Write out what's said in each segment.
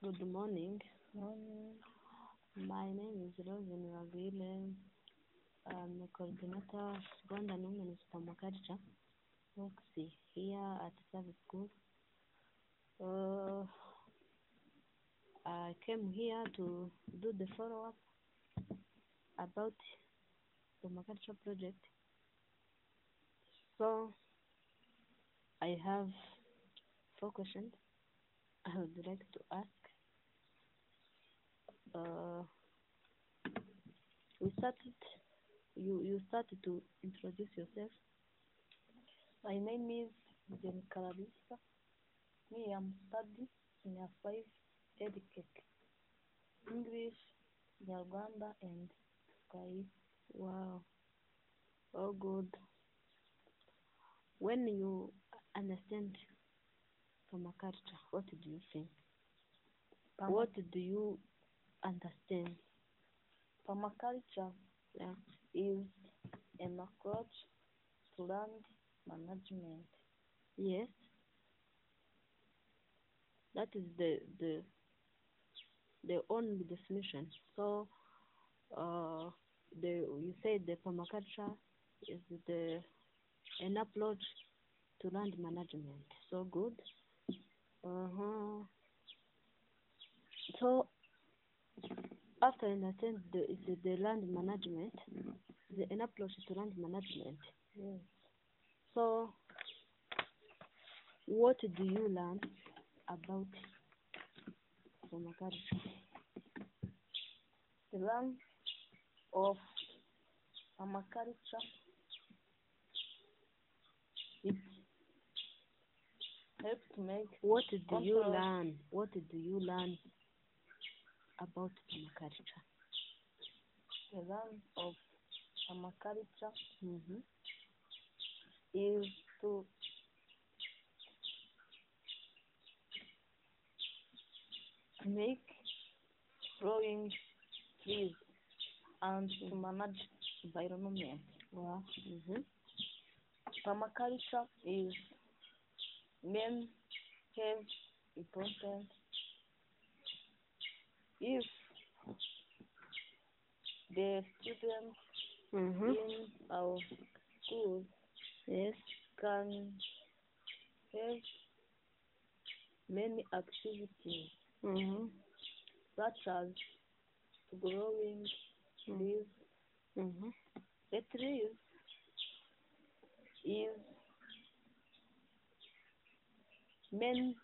Good morning. Morning. My name is Rose Nwagwile. I'm a coordinator of Rwandan Women with Permaculture. Works here at Service School. I came here to do the follow-up about permaculture project. So I have 4 questions I would like to ask. You started to introduce yourself. My name is Jen Karabisa. Me, I'm studying in a 5 educate English, Nyarwanda, and Swahili. Wow. Oh, good. When you understand permaculture, what do you think? What do you understand? Permaculture is an approach to land management. Yes. That is the only definition. So, you say the permaculture is an approach to land management. So good. So after understand the land management, an approach to land management. Yes. So what do you learn about permaculture? The land of permaculture, it helps to make. What do you learn? What do you learn about permaculture? The land of permaculture Mm-hmm. is to make growing trees and to manage environment. Wow. Mm-hmm. Permaculture is main have important if the students in our school can have many activities such as growing trees. The trees is main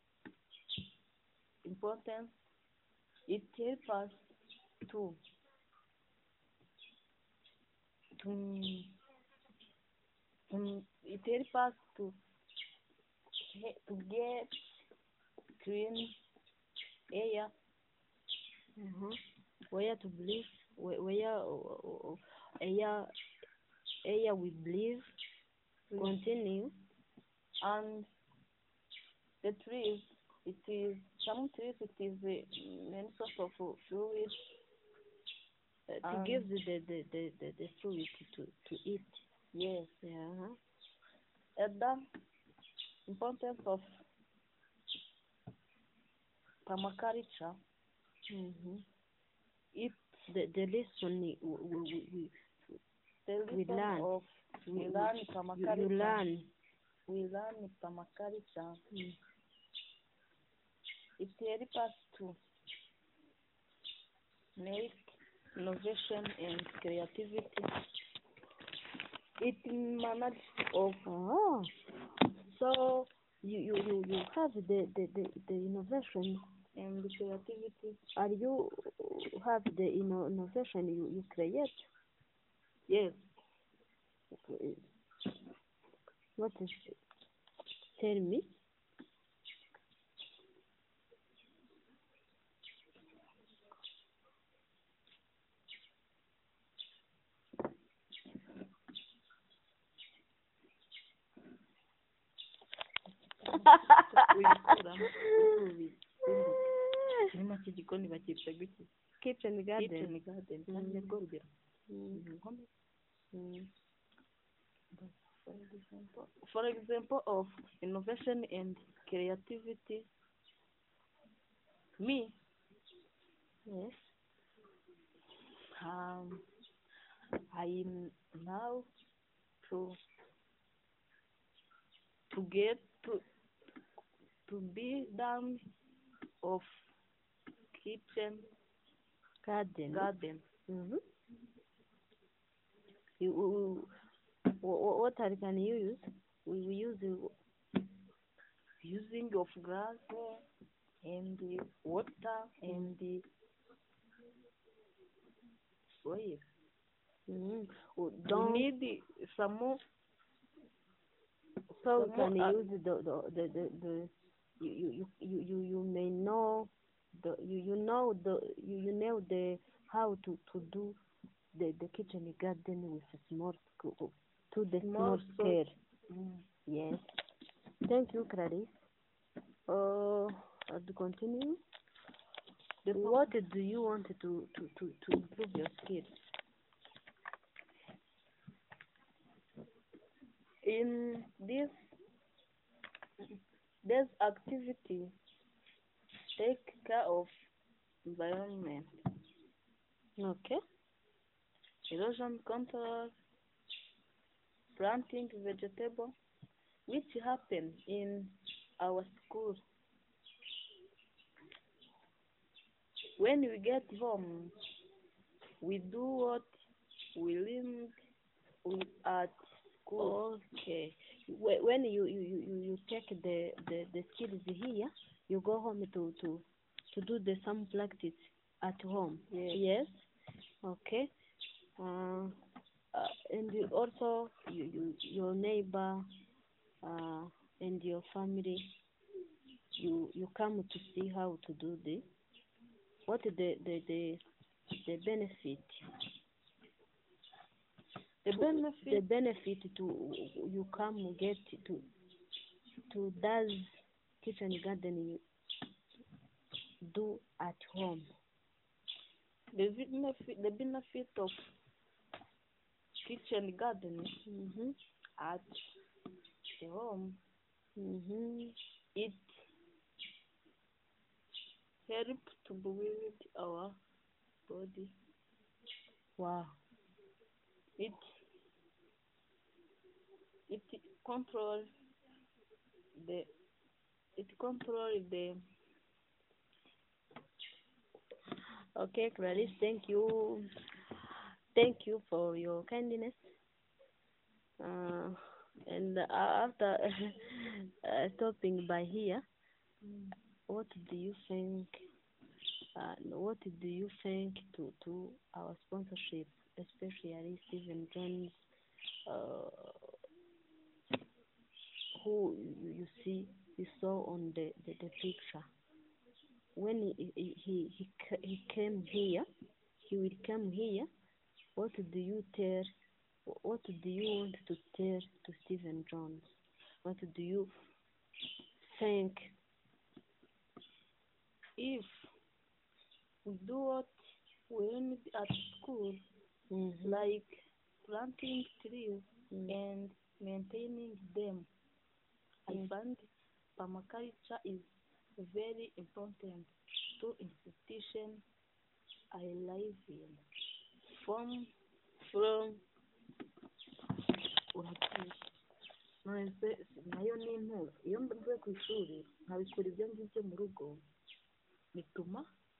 important. It helps us to get clean air. Where to breathe, where air we breathe, continue. And the trees, some trees, it is the main source of fluid. To give the fluid to eat. Yes. Yeah. And the importance of permaculture, if the lesson we learn, we learn permaculture. You learn. We learn permaculture. It helps us to make innovation and creativity. It manages of so you have the innovation and the creativity. Are you have the innovation you create? Yes. What is it? Tell me. Kitchen garden. For example of innovation and creativity, Me, Yes. I'm now to get to be done of kitchen Garden. garden. Mm-hmm. What can you use? We use Using of grass and the water and the soil. mm-hmm. We Don't need some more. so we some can more, use the you may know you know the how to do the kitchen garden with a small to the small soil. scale. Yes. Thank you, Clarice. To continue, what do you want to improve your skills? In this activity, take care of environment, Okay. erosion control, planting vegetable, which happen in our school. When we get home, we do what we learned at school. Okay. When you take the skills here, you go home to do the some practice at home. Yes. Yes. Okay. And also your neighbor and your family, you come to see how to do this. What is the benefit? The benefit to you come get to does kitchen gardening do at home. The benefit of kitchen gardening at the home, it helps to build our body. Wow. It controls the Okay, Clarice, thank you. Thank you for your kindness. And after stopping by here, what do you think? What do you think to our sponsorship, especially Stephen Jones, who you saw on the picture? When he came here, he will come here. What do you tell? What do you want to tell to Stephen Jones? What do you think? If we do what we learned at school, like planting trees and maintaining them, I find permaculture is very important to institution I live in. From nayo ni impuzu iyo mvuye ku ishuri nkabikora ibyo ngibyo mu rugo bituma